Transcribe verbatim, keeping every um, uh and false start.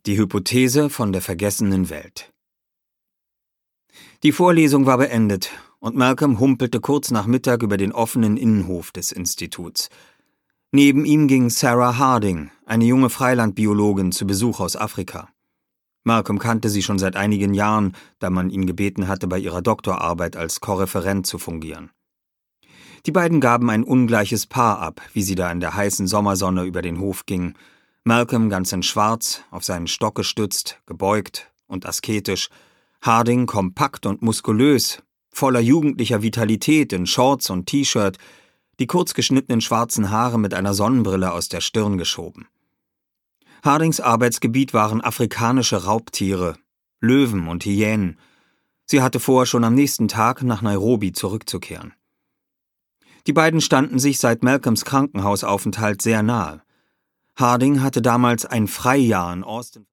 Die Hypothese von der vergessenen Welt. Die Vorlesung war beendet und Malcolm humpelte kurz nach Mittag über den offenen Innenhof des Instituts. Neben ihm ging Sarah Harding, eine junge Freilandbiologin, zu Besuch aus Afrika. Malcolm kannte sie schon seit einigen Jahren, da man ihn gebeten hatte, bei ihrer Doktorarbeit als Korreferent zu fungieren. Die beiden gaben ein ungleiches Paar ab, wie sie da in der heißen Sommersonne über den Hof gingen. Malcolm ganz in Schwarz, auf seinen Stock gestützt, gebeugt und asketisch. Harding kompakt und muskulös, voller jugendlicher Vitalität in Shorts und T-Shirt, die kurz geschnittenen schwarzen Haare mit einer Sonnenbrille aus der Stirn geschoben. Hardings Arbeitsgebiet waren afrikanische Raubtiere, Löwen und Hyänen. Sie hatte vor, schon am nächsten Tag nach Nairobi zurückzukehren. Die beiden standen sich seit Malcolms Krankenhausaufenthalt sehr nahe. Harding hatte damals ein Freijahr in Austin